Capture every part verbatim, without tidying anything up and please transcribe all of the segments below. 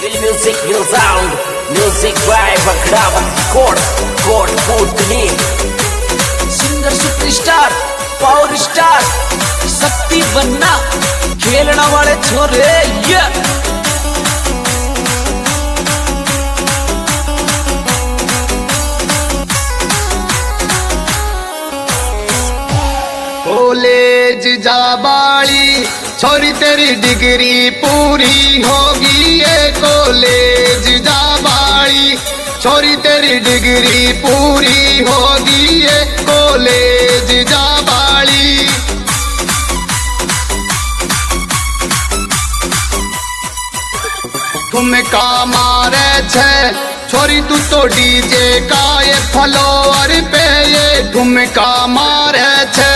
Will music will sound. Music by Bakravan Code. Code Putni. Singer superstar, power star, शक्ति बनना, खेलना वाले छोरे ये। कॉलेज जा बाली छोरी तेरी डिग्री पूरी होगी। ये कॉलेज जा बाली छोरी तेरी डिग्री पूरी होगी। ये कॉलेज जा बाली तुम का मारे छे छोरी तू तो डीजे का ये फॉलोअर पे ये तुम का मारे छे।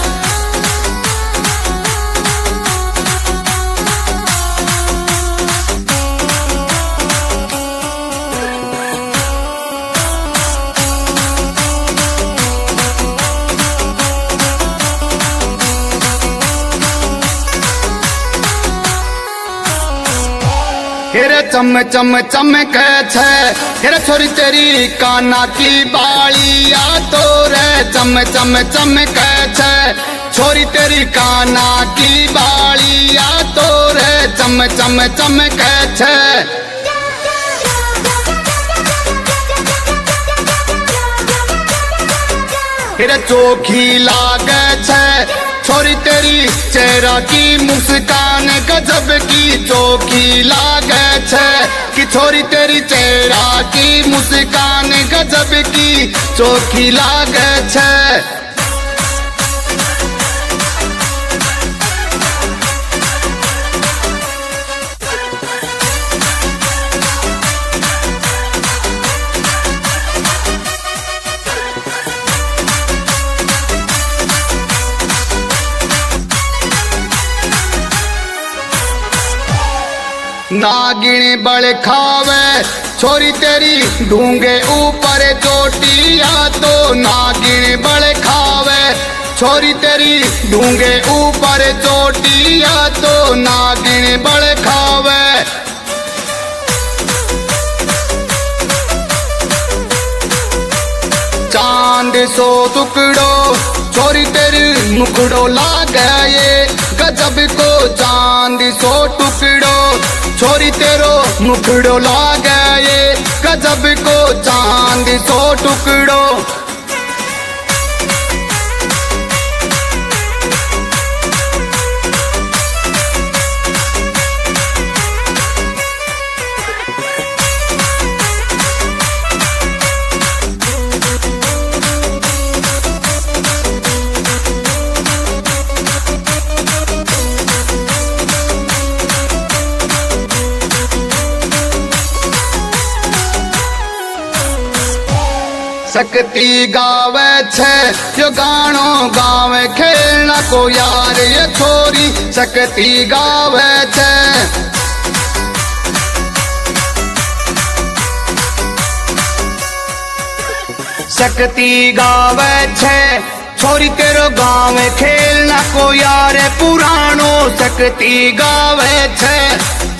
हेरे चम चम चमक छे हेरे छोरी तेरी काना की बालिया तो रे चम चम चमक छे छोरी तेरी काना की बालिया तो रे चम चम चमक छे। हेरे चोखी लागे छे छोरी तेरी चेहरा की मुस्कान गजब की चोखी लागे छे कि छोरी तेरी चेहरा की मुस्कान गजब की चोखी लागे छे। नागिन बड़ खावे छोरी तेरी ढूंगे ऊपर चोटिया तो नागिन बड़ खावे छोरी तेरी ढूंगे ऊपर चोटिया तो नागिन बड़ खावे। चांद सो टुकड़ो छोरी तेरी मुखड़ो लागे ये गजब को चांद सो टुकड़ो छोरी तेरो मुखड़ो लागे ये गजब को चांद सो टुकड़ो। शक्ति गावे छे जो गानो गावे खेलना को यार ये छोरी शक्ति गावे छे। शक्ति गावे छे छोरी तेरो गावे खेलना को यार पुरानो शक्ति गावे छे।